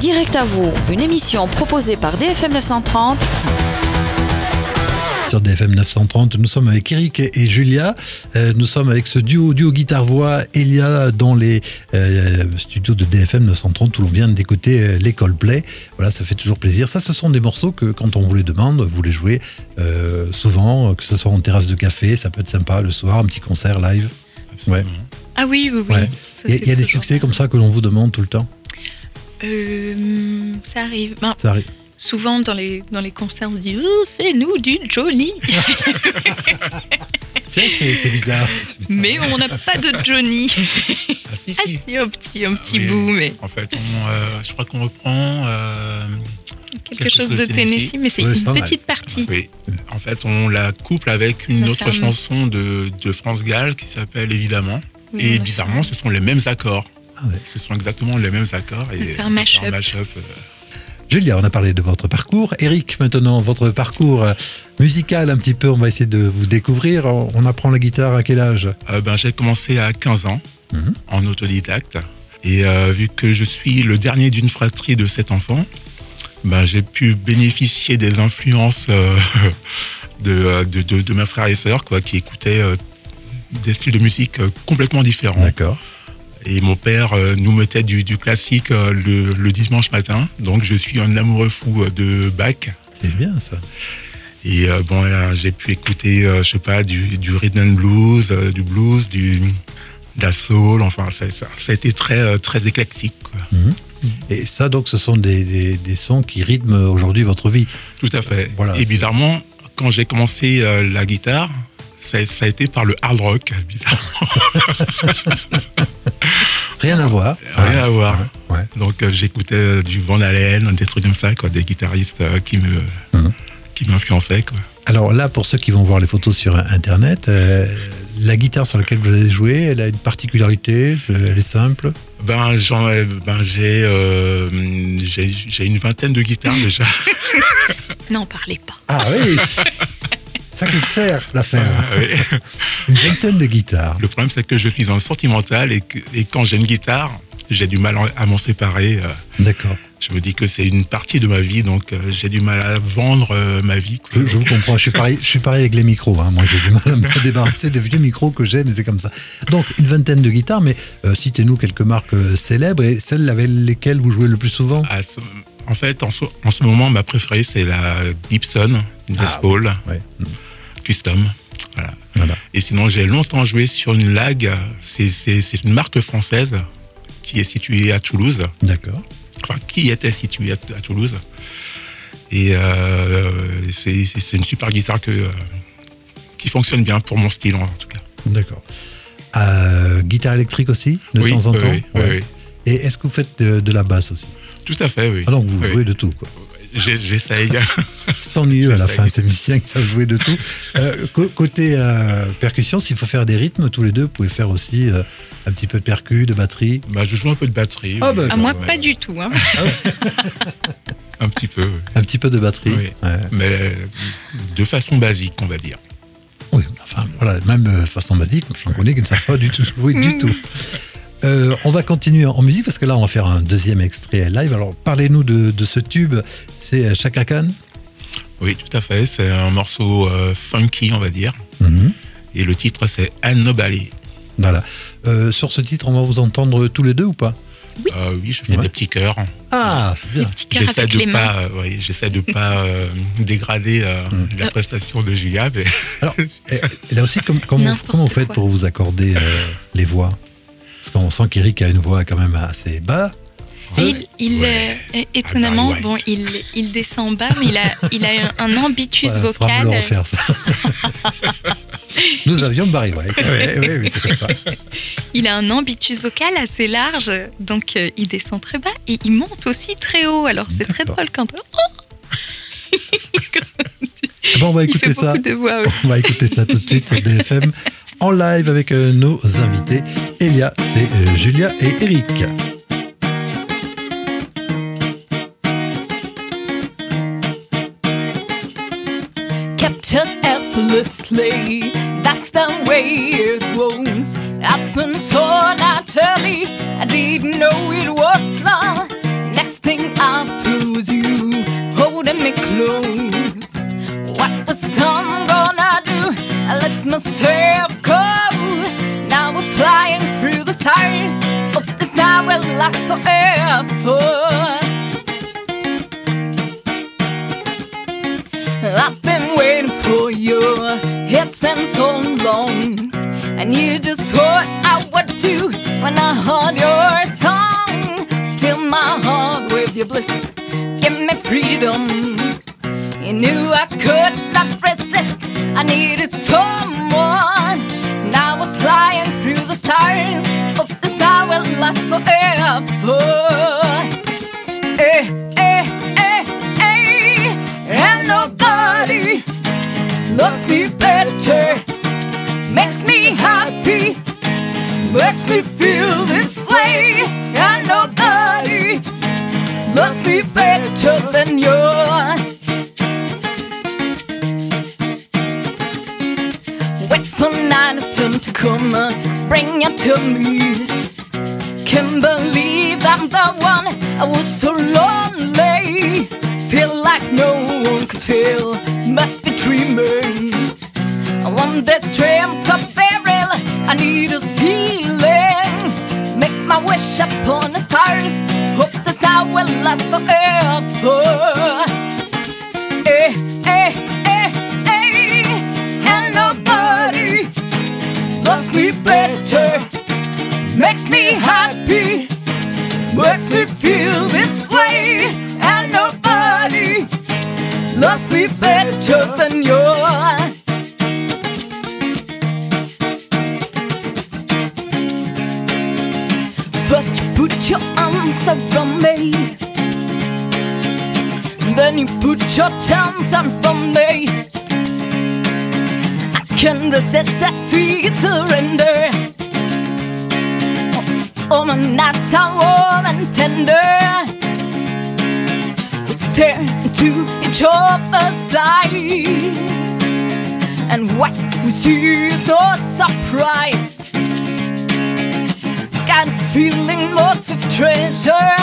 Direct à vous, une émission proposée par DFM 930. Sur DFM 930, nous sommes avec Eric et Julia. Nous sommes avec ce duo guitare-voix Elia dans les studios de DFM 930 où l'on vient d'écouter les Coldplay. Voilà, ça fait toujours plaisir. Ça, ce sont des morceaux que quand on vous les demande, vous les jouez souvent, que ce soit en terrasse de café, ça peut être sympa le soir, un petit concert live. Ouais. Ah oui. Ouais. Il y a des succès comme ça que l'on vous demande tout le temps. Ça arrive. Ça arrive. Souvent dans les concerts, on dit fais-nous du Johnny. C'est bizarre. Mais on n'a pas de Johnny. Si. Un petit bout, mais. En fait, je crois qu'on reprend quelque chose de Tennessee, mais c'est une petite partie. Oui. En fait, on la couple avec une autre chanson de France Gall qui s'appelle Évidemment. Et bizarrement, ce sont les mêmes accords. Ah ouais. Ce sont exactement les mêmes accords. Et un mash-up. Julia, on a parlé de votre parcours. Eric, maintenant, votre parcours musical un petit peu, on va essayer de vous découvrir. On apprend la guitare à quel âge ? J'ai commencé à 15 ans, en autodidacte. Et vu que je suis le dernier d'une fratrie de 7 enfants, j'ai pu bénéficier des influences de mes frères et sœurs qui écoutaient des styles de musique complètement différents. D'accord. Et mon père nous mettait du classique le dimanche matin. Donc je suis un amoureux fou de Bach. C'est bien ça. Et j'ai pu écouter, du rhythm and blues, du blues, de la soul. Enfin, ça a été très, très éclectique, quoi. Et ça, donc, ce sont des sons qui rythment aujourd'hui votre vie. Tout à fait. Voilà, et bizarrement, quand j'ai commencé la guitare, ça a été par le hard rock, bizarrement. Rien à voir. Rien à voir. Ouais. Donc j'écoutais du Van Halen, des trucs comme ça, des guitaristes qui m'influençaient, quoi. Alors là, pour ceux qui vont voir les photos sur Internet, la guitare sur laquelle vous allez jouer, elle a une particularité, elle est simple. J'ai une vingtaine de guitares déjà. N'en parlez pas. Ah oui. Ça coûte cher, l'affaire. Oui. Une vingtaine de guitares. Le problème, c'est que je suis un sentimental et quand j'ai une guitare, j'ai du mal à m'en séparer. D'accord. Je me dis que c'est une partie de ma vie, donc j'ai du mal à vendre ma vie. Je vous comprends, je suis pareil avec les micros. Moi, j'ai du mal à me débarrasser des vieux micros que j'ai, mais c'est comme ça. Donc, une vingtaine de guitares, mais citez-nous quelques marques célèbres et celles avec lesquelles vous jouez le plus souvent. En fait, en ce moment, ma préférée, c'est la Gibson Les Paul Custom. Voilà. Et sinon, j'ai longtemps joué sur une Lag. C'est une marque française qui est située à Toulouse. D'accord. Enfin, qui était située à Toulouse. Et c'est une super guitare qui fonctionne bien pour mon style, en tout cas. D'accord. Guitare électrique aussi, de temps en temps. Oui. Et est-ce que vous faites de la basse aussi ? Tout à fait, oui. Ah donc vous jouez de tout, quoi. J'essaye. C'est ennuyeux à la fin, ces musiciens qui savent jouer de tout. Côté percussion, s'il faut faire des rythmes, tous les deux, vous pouvez faire aussi un petit peu de percu, de batterie. Je joue un peu de batterie. Moi, pas du tout. Un petit peu. Oui. Un petit peu de batterie. Oui. Ouais. Mais de façon basique, on va dire. Oui, enfin, voilà, même façon basique, j'en connais qui ne savent pas du tout jouer du tout. On va continuer en musique parce que là on va faire un deuxième extrait live. Alors parlez-nous de ce tube, c'est Chaka Khan. Oui, tout à fait, c'est un morceau funky, on va dire. Et le titre c'est Ain't Nobody. Voilà. Sur ce titre, on va vous entendre tous les deux ou pas ? Oui, je fais des petits chœurs. Ah, c'est bien. J'essaie de pas dégrader la prestation de Julia. Mais... Alors, et là aussi, comment vous faites pour vous accorder les voix ? Parce qu'on sent qu'Eric a une voix quand même assez bas. Étonnamment, il descend bas, mais il a un ambitus vocal. Il faudra me le refaire, ça. Nous avions Barry White. Oui, c'est comme ça. Il a un ambitus vocal assez large, donc il descend très bas et il monte aussi très haut. Alors c'est très drôle quand... On va écouter ça. On va écouter ça tout de suite sur DFM en live avec nos invités. Elia, c'est Julia et Eric. Captured effortlessly, that's the way it goes. Happened so naturally, I didn't know it was love. Next thing I let myself go. Now we're flying through the stars. Hope this night will last forever. I've been waiting for you. It's been so long, and you just what I would do when I heard your song. Fill my heart with your bliss, give me freedom. You knew I could not resist, I needed someone. Now we're flying through the stars. Hope this night will last forever. And nobody loves me better, makes me happy, makes me feel this way. And nobody loves me better than you. Wait for night of time to come, bring you to me. Can't believe I'm the one, I was so lonely. Feel like no one could feel, must be dreaming. I want this dream to be real, I need a healing. Make my wish upon the stars, hope this night will last forever. And nobody loves me better, makes me happy, makes me feel this way. And nobody loves me better than you. First you put your arms around me, then you put your tongues around me. I can't resist that sweet surrender. Oh, my nights so warm and tender. We stare into each other's eyes, and what we see is no surprise. Got a feeling lost with treasure,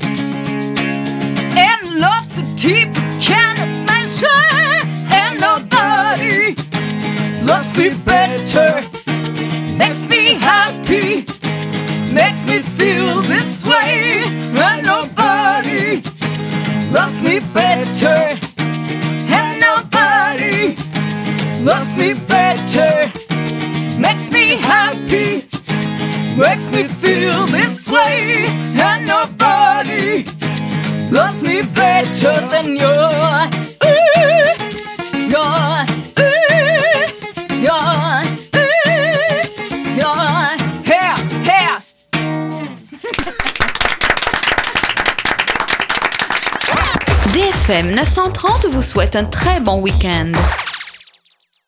and love so deep we can't measure. And nobody loves me better, makes me happy, makes me feel this way. And nobody loves me better, and nobody loves me better, makes me happy, makes me feel this way. And nobody loves me better than you. DFM 930 vous souhaite un très bon week-end.